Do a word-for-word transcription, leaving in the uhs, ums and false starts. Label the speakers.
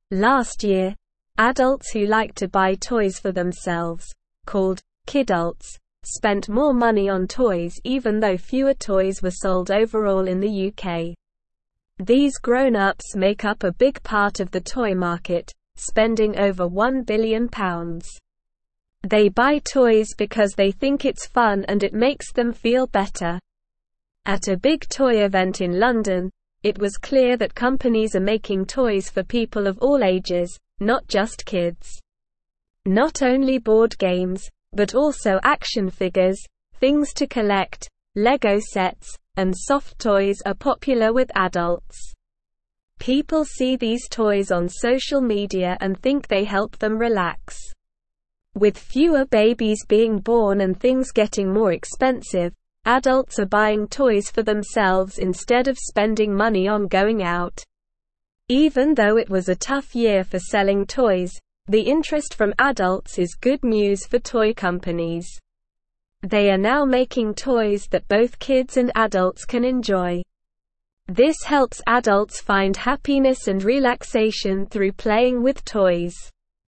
Speaker 1: Last year, adults who like to buy toys for themselves, called kidults, spent more money on toys even though fewer toys were sold overall in the U K. These grown-ups make up a big part of the toy market, spending over one billion pounds. They buy toys because they think it's fun and it makes them feel better. At a big toy event in London, it was clear that companies are making toys for people of all ages, not just kids. Not only board games, but also action figures, things to collect, Lego sets, and soft toys are popular with adults. People see these toys on social media and think they help them relax. With fewer babies being born and things getting more expensive, adults are buying toys for themselves instead of spending money on going out. Even though it was a tough year for selling toys, the interest from adults is good news for toy companies. They are now making toys that both kids and adults can enjoy. This helps adults find happiness and relaxation through playing with toys.